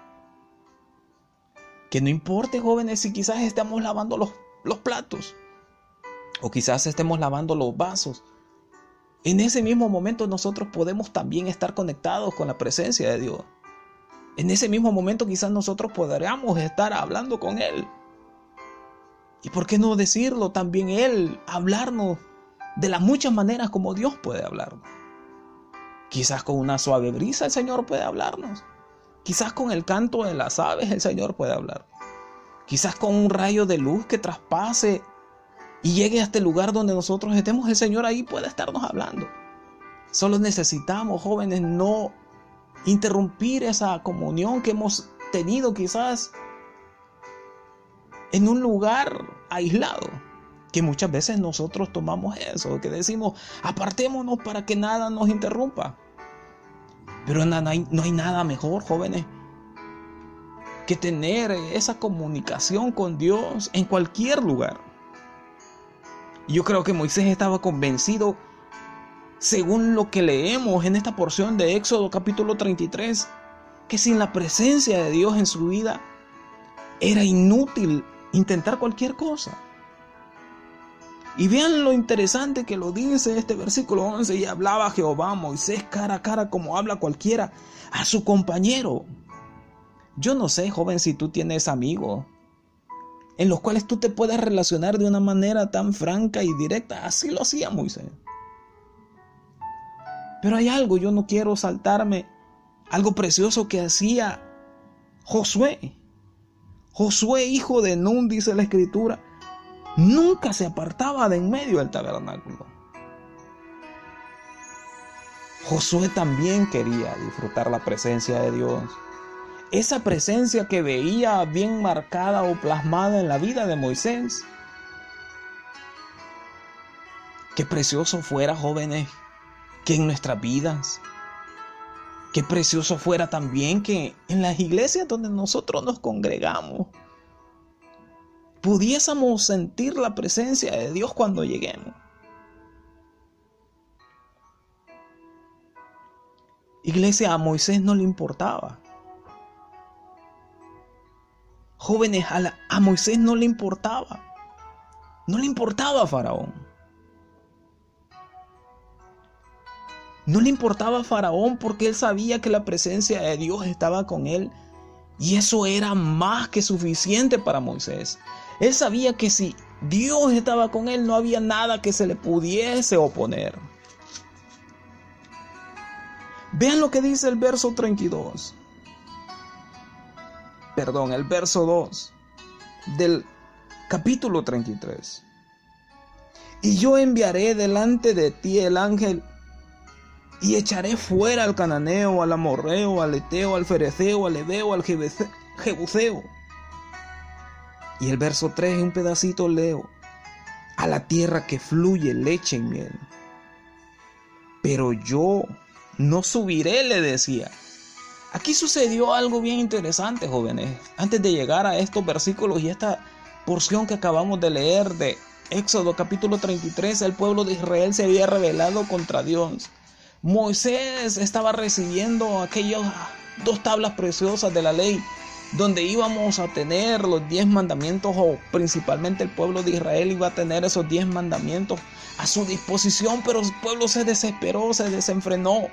Que no importe, jóvenes, si quizás estemos lavando los, los platos o quizás estemos lavando los vasos. En ese mismo momento nosotros podemos también estar conectados con la presencia de Dios. En ese mismo momento quizás nosotros podríamos estar hablando con Él. ¿Y por qué no decirlo también Él, hablarnos de las muchas maneras como Dios puede hablarnos? Quizás con una suave brisa el Señor puede hablarnos. Quizás con el canto de las aves el Señor puede hablar. Quizás con un rayo de luz que traspase y llegue a este lugar donde nosotros estemos, el Señor ahí puede estarnos hablando. Solo necesitamos, jóvenes, no interrumpir esa comunión que hemos tenido quizás en un lugar aislado, que muchas veces nosotros tomamos eso, que decimos, apartémonos para que nada nos interrumpa. Pero no hay, no hay nada mejor, jóvenes, que tener esa comunicación con Dios en cualquier lugar. Y yo creo que Moisés estaba convencido, según lo que leemos en esta porción de Éxodo capítulo treinta y tres, que sin la presencia de Dios en su vida era inútil intentar cualquier cosa. Y vean lo interesante que lo dice este versículo once. Y hablaba Jehová a Moisés cara a cara, como habla cualquiera a su compañero. Yo no sé, joven, si tú tienes amigos en los cuales tú te puedas relacionar de una manera tan franca y directa. Así lo hacía Moisés. Pero hay algo, yo no quiero saltarme, algo precioso que hacía Josué. Josué, hijo de Nun, dice la Escritura, nunca se apartaba de en medio del tabernáculo. Josué también quería disfrutar la presencia de Dios. Esa presencia que veía bien marcada o plasmada en la vida de Moisés. Qué precioso fuera, jóvenes, que en nuestras vidas, qué precioso fuera también que en las iglesias donde nosotros nos congregamos pudiésemos sentir la presencia de Dios cuando lleguemos. Iglesia, a Moisés no le importaba. Jóvenes, a, la, a Moisés no le importaba. No le importaba a Faraón. No le importaba a Faraón porque él sabía que la presencia de Dios estaba con él. Y eso era más que suficiente para Moisés. Él sabía que si Dios estaba con él, no había nada que se le pudiese oponer. Vean lo que dice el verso treinta y dos. Perdón, el verso dos del capítulo treinta y tres. Y yo enviaré delante de ti el ángel y echaré fuera al cananeo, al amorreo, al eteo, al fereceo, al heveo, al jebuseo. Y el verso tres, un pedacito leo. A la tierra que fluye leche y miel. Pero yo no subiré, le decía. Aquí sucedió algo bien interesante, jóvenes. Antes de llegar a estos versículos y esta porción que acabamos de leer de Éxodo capítulo treinta y tres, el pueblo de Israel se había rebelado contra Dios. Moisés estaba recibiendo aquellas dos tablas preciosas de la ley, donde íbamos a tener los diez mandamientos, o principalmente el pueblo de Israel iba a tener esos diez mandamientos a su disposición, pero el pueblo se desesperó, se desenfrenó.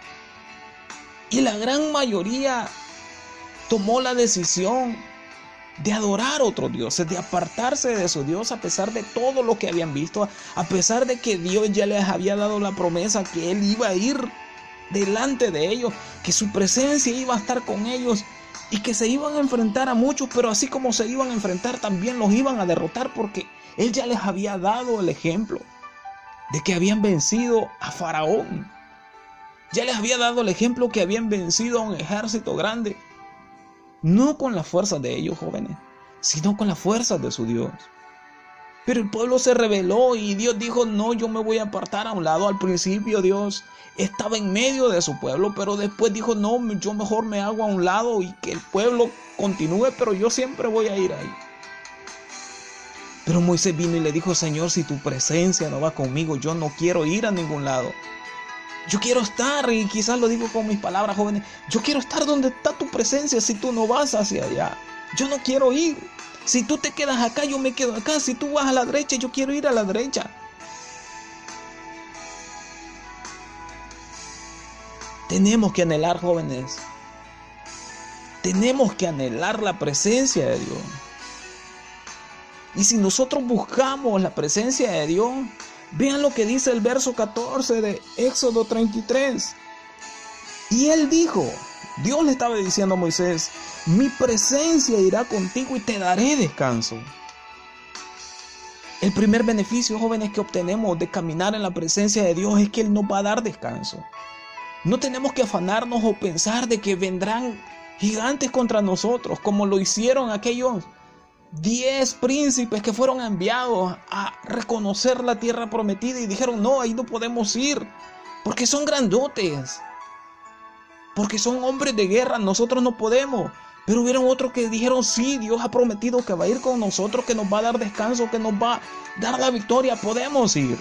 Y la gran mayoría tomó la decisión de adorar a otros dioses, de apartarse de su Dios, a pesar de todo lo que habían visto, a pesar de que Dios ya les había dado la promesa que Él iba a ir delante de ellos, que su presencia iba a estar con ellos y que se iban a enfrentar a muchos, pero así como se iban a enfrentar, también los iban a derrotar, porque Él ya les había dado el ejemplo de que habían vencido a Faraón. Ya les había dado el ejemplo que habían vencido a un ejército grande. No con las fuerzas de ellos, jóvenes, sino con las fuerzas de su Dios. Pero el pueblo se rebeló y Dios dijo, no, yo me voy a apartar a un lado. Al principio Dios estaba en medio de su pueblo, pero después dijo, no, yo mejor me hago a un lado y que el pueblo continúe, pero yo siempre voy a ir ahí. Pero Moisés vino y le dijo, Señor, si tu presencia no va conmigo, yo no quiero ir a ningún lado. Yo quiero estar, y quizás lo digo con mis palabras, jóvenes, yo quiero estar donde está tu presencia. Si tú no vas hacia allá, yo no quiero ir. Si tú te quedas acá, yo me quedo acá. Si tú vas a la derecha, yo quiero ir a la derecha. Tenemos que anhelar, jóvenes. Tenemos que anhelar la presencia de Dios. Y si nosotros buscamos la presencia de Dios, vean lo que dice el verso catorce de Éxodo treinta y tres. Y él dijo, Dios le estaba diciendo a Moisés, mi presencia irá contigo y te daré descanso. El primer beneficio, jóvenes, que obtenemos de caminar en la presencia de Dios es que Él nos va a dar descanso. No tenemos que afanarnos o pensar de que vendrán gigantes contra nosotros, como lo hicieron aquellos diez príncipes que fueron enviados a reconocer la tierra prometida y dijeron: no, ahí no podemos ir, porque son grandotes, porque son hombres de guerra, nosotros no podemos. Pero hubieron otros que dijeron: sí, Dios ha prometido que va a ir con nosotros, que nos va a dar descanso, que nos va a dar la victoria, podemos ir.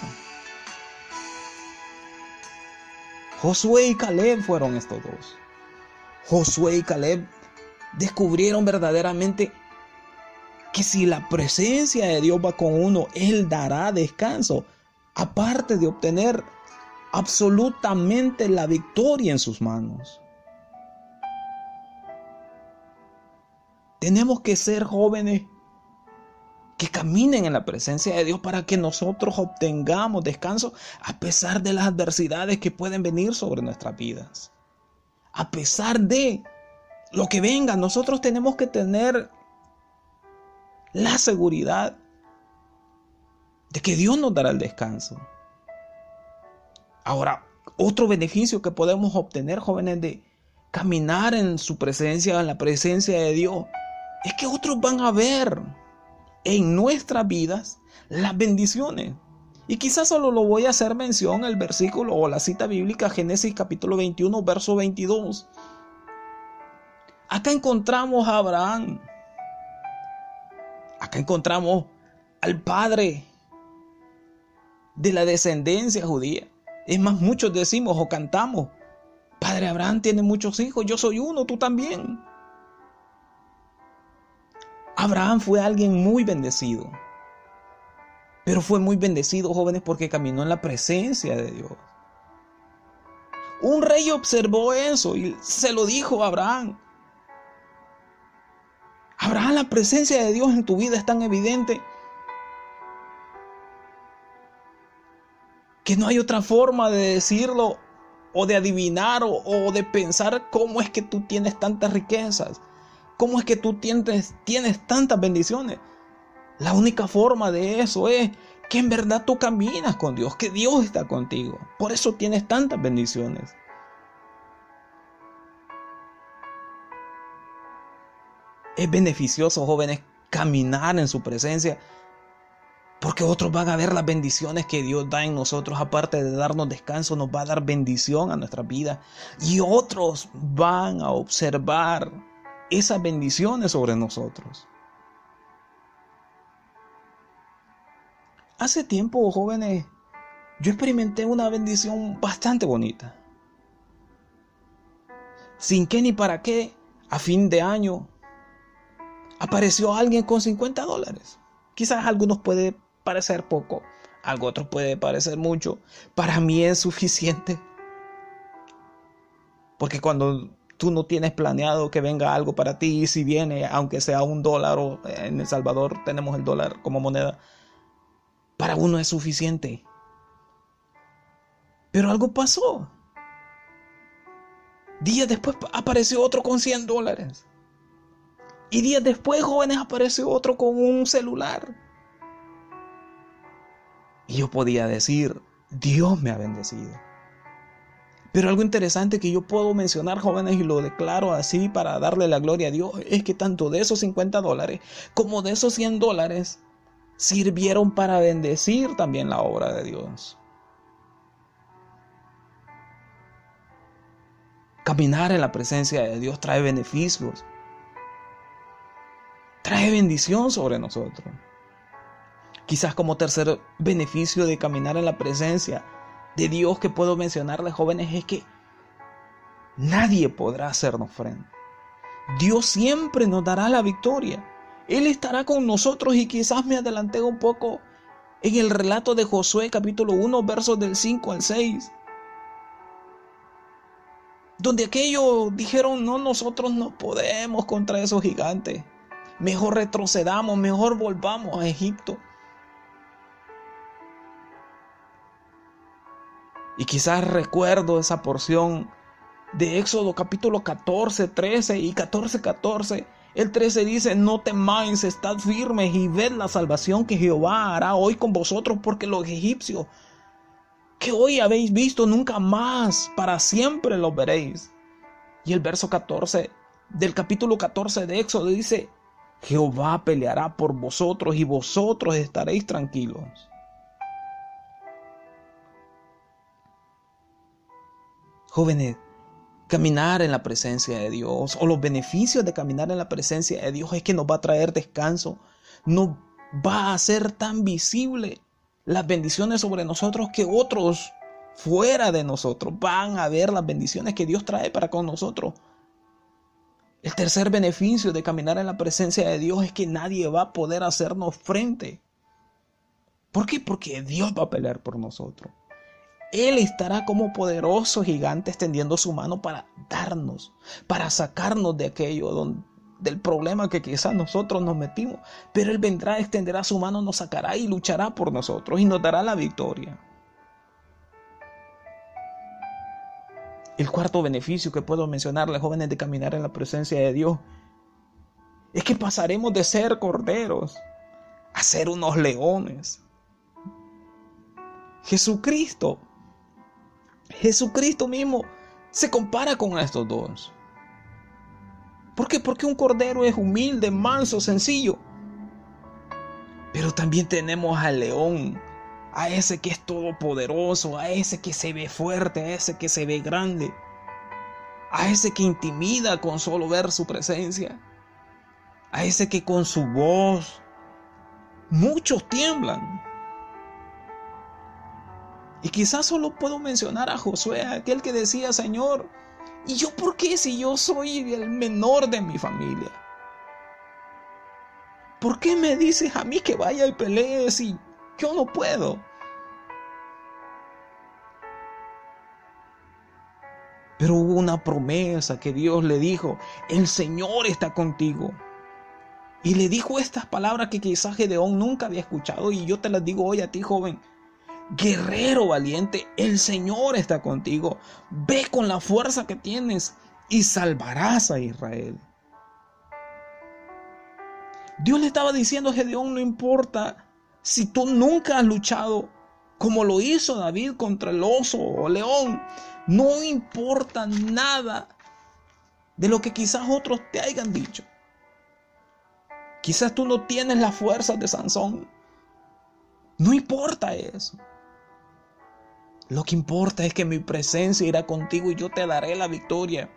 Josué y Caleb fueron estos dos. Josué y Caleb descubrieron verdaderamente que si la presencia de Dios va con uno, Él dará descanso, aparte de obtener absolutamente la victoria en sus manos. Tenemos que ser jóvenes que caminen en la presencia de Dios para que nosotros obtengamos descanso a pesar de las adversidades que pueden venir sobre nuestras vidas. A pesar de lo que venga, nosotros tenemos que tener la seguridad de que Dios nos dará el descanso. Ahora, otro beneficio que podemos obtener, jóvenes, de caminar en su presencia, en la presencia de Dios, es que otros van a ver en nuestras vidas las bendiciones. Y quizás solo lo voy a hacer mención el versículo o la cita bíblica, Génesis capítulo veintiuno, verso veintidós. Acá encontramos a Abraham. Acá encontramos al padre de la descendencia judía. Es más, muchos decimos o cantamos: Padre Abraham tiene muchos hijos, yo soy uno, tú también. Abraham fue alguien muy bendecido. Pero fue muy bendecido, jóvenes, porque caminó en la presencia de Dios. Un rey observó eso y se lo dijo a Abraham: Abraham, la presencia de Dios en tu vida es tan evidente que no hay otra forma de decirlo o de adivinar o, o de pensar cómo es que tú tienes tantas riquezas, cómo es que tú tienes, tienes tantas bendiciones. La única forma de eso es que en verdad tú caminas con Dios, que Dios está contigo. Por eso tienes tantas bendiciones. Es beneficioso, jóvenes, caminar en su presencia, porque otros van a ver las bendiciones que Dios da en nosotros. Aparte de darnos descanso, nos va a dar bendición a nuestra vida. Y otros van a observar esas bendiciones sobre nosotros. Hace tiempo, jóvenes, yo experimenté una bendición bastante bonita. Sin qué ni para qué, a fin de año, apareció alguien con cincuenta dólares. Quizás a algunos puede parecer poco, a otros puede parecer mucho. Para mí es suficiente. Porque cuando tú no tienes planeado que venga algo para ti, y si viene, aunque sea un dólar, o en El Salvador tenemos el dólar como moneda, para uno es suficiente. Pero algo pasó. Días después apareció otro con cien dólares. Y días después, jóvenes, apareció otro con un celular. Y yo podía decir: Dios me ha bendecido. Pero algo interesante que yo puedo mencionar, jóvenes, y lo declaro así para darle la gloria a Dios, es que tanto de esos cincuenta dólares como de esos cien dólares sirvieron para bendecir también la obra de Dios. Caminar en la presencia de Dios trae beneficios. Trae bendición sobre nosotros. Quizás como tercer beneficio de caminar en la presencia de Dios que puedo mencionarles, jóvenes, es que nadie podrá hacernos frente. Dios siempre nos dará la victoria. Él estará con nosotros. Y quizás me adelanté un poco en el relato de Josué capítulo uno, versos del cinco al seis. Donde aquellos dijeron: no, nosotros no podemos contra esos gigantes. Mejor retrocedamos, mejor volvamos a Egipto. Y quizás recuerdo esa porción de Éxodo capítulo catorce, trece y catorce, catorce, El trece dice, no temáis, estad firmes y ved la salvación que Jehová hará hoy con vosotros, porque los egipcios que hoy habéis visto nunca más, para siempre los veréis. Y el verso catorce del capítulo catorce de Éxodo dice, Jehová peleará por vosotros y vosotros estaréis tranquilos. Jóvenes, caminar en la presencia de Dios, o los beneficios de caminar en la presencia de Dios, es que nos va a traer descanso, nos va a hacer tan visible las bendiciones sobre nosotros que otros fuera de nosotros van a ver las bendiciones que Dios trae para con nosotros. El tercer beneficio de caminar en la presencia de Dios es que nadie va a poder hacernos frente. ¿Por qué? Porque Dios va a pelear por nosotros. Él estará como poderoso gigante extendiendo su mano para darnos, para sacarnos de aquello, donde, del problema que quizás nosotros nos metimos. Pero Él vendrá, extenderá su mano, nos sacará y luchará por nosotros y nos dará la victoria. El cuarto beneficio que puedo mencionarles, jóvenes, de caminar en la presencia de Dios, es que pasaremos de ser corderos a ser unos leones. Jesucristo, Jesucristo mismo se compara con estos dos. ¿Por qué? Porque un cordero es humilde, manso, sencillo. Pero también tenemos al león, a ese que es todopoderoso, a ese que se ve fuerte, a ese que se ve grande, a ese que intimida con solo ver su presencia, a ese que con su voz muchos tiemblan. Y quizás solo puedo mencionar a Josué, aquel que decía, Señor, ¿y yo por qué si yo soy el menor de mi familia? ¿Por qué me dices a mí que vaya y pelee si yo no puedo? Pero hubo una promesa que Dios le dijo, el Señor está contigo. Y le dijo estas palabras que quizás Gedeón nunca había escuchado, y yo te las digo hoy a ti, joven. Guerrero valiente, el Señor está contigo. Ve con la fuerza que tienes y salvarás a Israel. Dios le estaba diciendo a Gedeón, no importa si tú nunca has luchado como lo hizo David contra el oso o león. No importa nada de lo que quizás otros te hayan dicho. Quizás tú no tienes las fuerzas de Sansón. No importa eso. Lo que importa es que mi presencia irá contigo y yo te daré la victoria.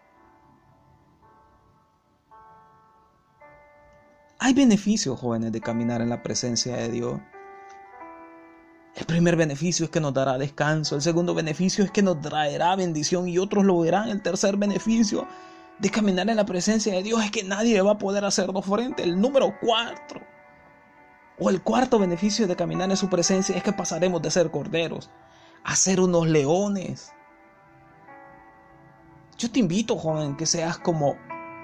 Hay beneficios, jóvenes, de caminar en la presencia de Dios. El primer beneficio es que nos dará descanso. El segundo beneficio es que nos traerá bendición y otros lo verán. El tercer beneficio de caminar en la presencia de Dios es que nadie va a poder hacernos frente. El número cuatro, o el cuarto beneficio de caminar en su presencia, es que pasaremos de ser corderos a ser unos leones. Yo te invito, joven, que seas como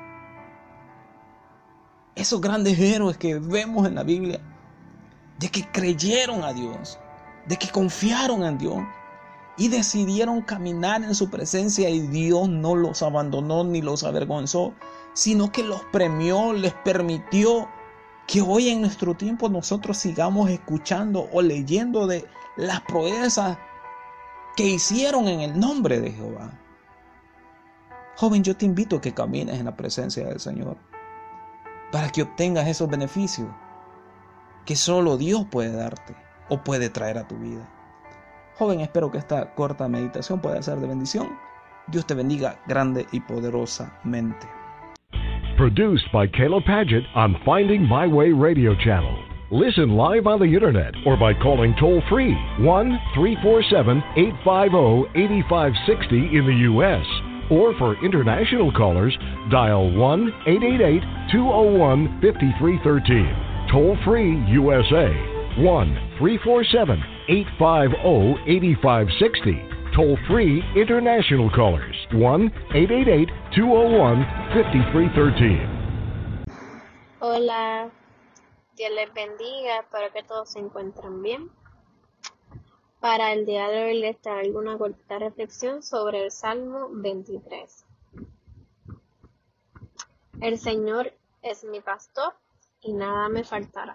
esos grandes héroes que vemos en la Biblia, de que creyeron a Dios, de que confiaron en Dios y decidieron caminar en su presencia, y Dios no los abandonó ni los avergonzó, sino que los premió, les permitió que hoy en nuestro tiempo nosotros sigamos escuchando o leyendo de las proezas que hicieron en el nombre de Jehová. Joven, yo te invito a que camines en la presencia del Señor para que obtengas esos beneficios que solo Dios puede darte o puede traer a tu vida. Joven, espero que esta corta meditación pueda ser de bendición. Dios te bendiga grande y poderosamente. Produced by Caleb Paget on Finding My Way Radio Channel. Listen live on the internet or by calling toll-free one three four seven, eight five zero, eight five six zero in the U S Or for international callers, dial one eight eight eight, two zero one, five three one three. Toll-free U S A, one three four seven, eight five zero, eight five six zero. Toll-free international callers, one eight eight eight, two zero one, five three one three. Hola, Dios les bendiga, espero que todos se encuentren bien. Para el día de hoy les traigo una corta reflexión sobre el Salmo veintitrés. El Señor es mi pastor y nada me faltará.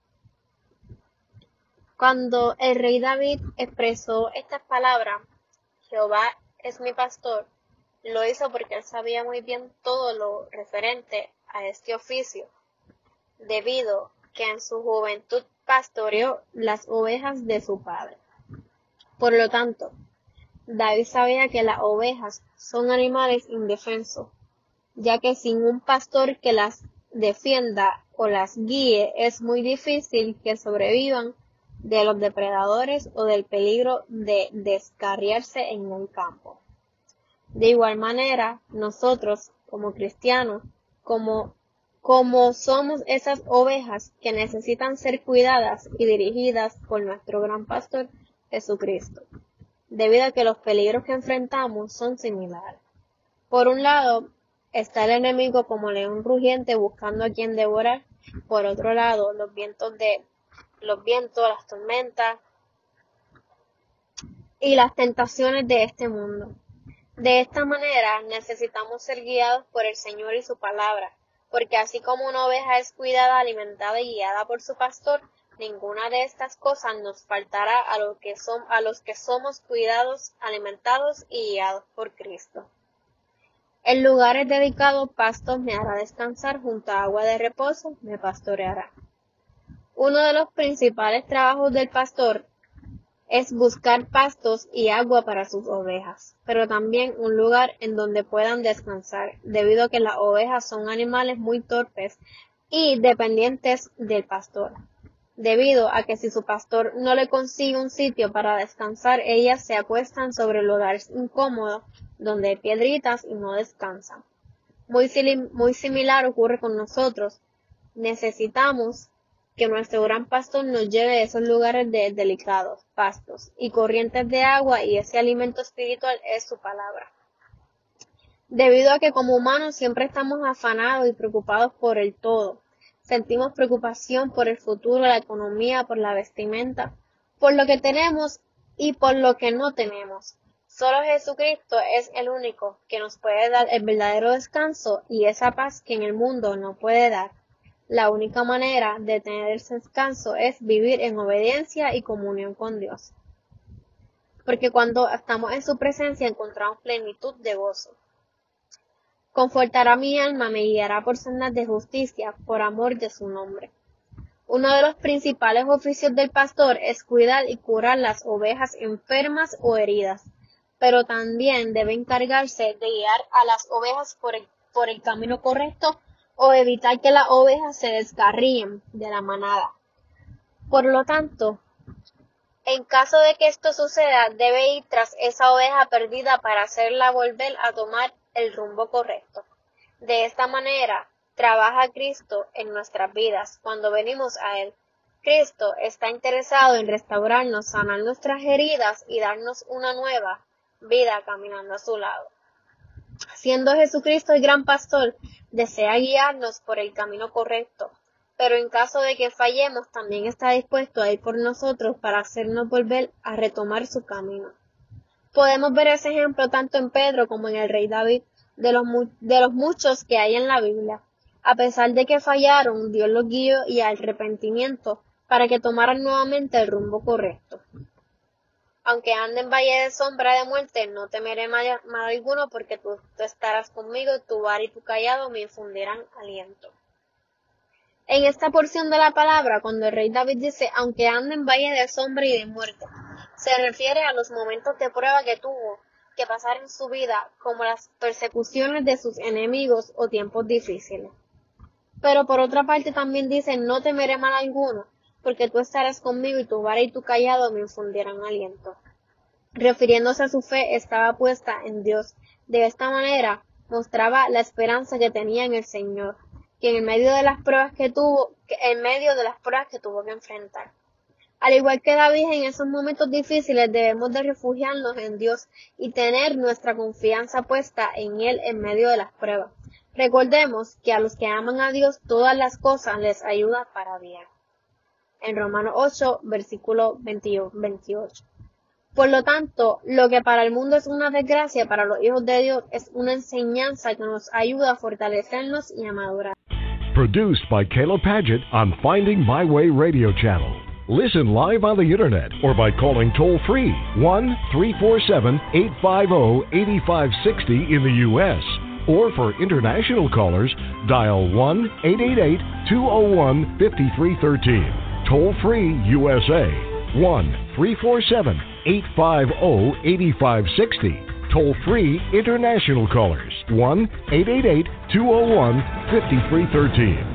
Cuando el rey David expresó estas palabras, Jehová es mi pastor, lo hizo porque él sabía muy bien todo lo referente a este oficio, debido que en su juventud pastoreó las ovejas de su padre. Por lo tanto, David sabía que las ovejas son animales indefensos, ya que sin un pastor que las defienda o las guíe es muy difícil que sobrevivan de los depredadores o del peligro de descarriarse en un campo. De igual manera, nosotros, como cristianos, como, como somos esas ovejas que necesitan ser cuidadas y dirigidas por nuestro gran pastor Jesucristo, debido a que los peligros que enfrentamos son similares. Por un lado, está el enemigo como león rugiente buscando a quien devorar. Por otro lado, los vientos de los vientos, las tormentas y las tentaciones de este mundo. De esta manera necesitamos ser guiados por el Señor y su palabra, porque así como una oveja es cuidada, alimentada y guiada por su pastor, ninguna de estas cosas nos faltará a, lo que son, a los que somos cuidados, alimentados y guiados por Cristo. En lugares dedicados, pastos me hará descansar, junto a agua de reposo me pastoreará. Uno de los principales trabajos del pastor es buscar pastos y agua para sus ovejas, pero también un lugar en donde puedan descansar, debido a que las ovejas son animales muy torpes y dependientes del pastor. Debido a que si su pastor no le consigue un sitio para descansar, ellas se acuestan sobre lugares incómodos donde hay piedritas y no descansan. Muy, muy similar ocurre con nosotros. Necesitamos que nuestro gran pastor nos lleve a esos lugares de delicados, pastos y corrientes de agua, y ese alimento espiritual es su palabra. Debido a que como humanos siempre estamos afanados y preocupados por el todo, sentimos preocupación por el futuro, la economía, por la vestimenta, por lo que tenemos y por lo que no tenemos. Solo Jesucristo es el único que nos puede dar el verdadero descanso y esa paz que en el mundo no puede dar. La única manera de tener ese descanso es vivir en obediencia y comunión con Dios. Porque cuando estamos en su presencia encontramos plenitud de gozo. Confortará mi alma, me guiará por sendas de justicia, por amor de su nombre. Uno de los principales oficios del pastor es cuidar y curar las ovejas enfermas o heridas, pero también debe encargarse de guiar a las ovejas por el, por el camino correcto o evitar que las ovejas se descarríen de la manada. Por lo tanto, en caso de que esto suceda, debe ir tras esa oveja perdida para hacerla volver a tomar el rumbo correcto. De esta manera, trabaja Cristo en nuestras vidas cuando venimos a Él. Cristo está interesado en restaurarnos, sanar nuestras heridas y darnos una nueva vida caminando a su lado. Siendo Jesucristo el gran pastor, desea guiarnos por el camino correcto, pero en caso de que fallemos, también está dispuesto a ir por nosotros para hacernos volver a retomar su camino. Podemos ver ese ejemplo tanto en Pedro como en el rey David, de los, de los muchos que hay en la Biblia. A pesar de que fallaron, Dios los guió y al arrepentimiento para que tomaran nuevamente el rumbo correcto. Aunque ande en valle de sombra de muerte, no temeré mal, mal alguno, porque tú, tú estarás conmigo, tu vara y tu cayado me infundirán aliento. En esta porción de la palabra, cuando el rey David dice, aunque ande en valle de sombra y de muerte, se refiere a los momentos de prueba que tuvo que pasar en su vida, como las persecuciones de sus enemigos o tiempos difíciles. Pero por otra parte también dice, no temeré mal alguno, porque tú estarás conmigo y tu vara y tu cayado me infundirán aliento. Refiriéndose a su fe, estaba puesta en Dios. De esta manera, mostraba la esperanza que tenía en el Señor, que en medio de las pruebas que tuvo, que en medio de las pruebas que tuvo que enfrentar. Al igual que David, en esos momentos difíciles debemos de refugiarnos en Dios y tener nuestra confianza puesta en Él en medio de las pruebas. Recordemos que a los que aman a Dios todas las cosas les ayudan para bien. En Romanos ocho, versículo veintiocho. Por lo tanto, lo que para el mundo es una desgracia, para los hijos de Dios es una enseñanza que nos ayuda a fortalecernos y a madurar. Produced by Caleb Paget on Finding My Way Radio Channel. Listen live on the internet or by calling toll-free one three four seven, eight five zero, eight five six zero in the U S Or for international callers, dial one eight eight eight, two zero one, five three one three. Toll-free U S A, one three four seven, eight five zero, eight five six zero. Toll-free international callers, one eight eight eight, two zero one, five three one three.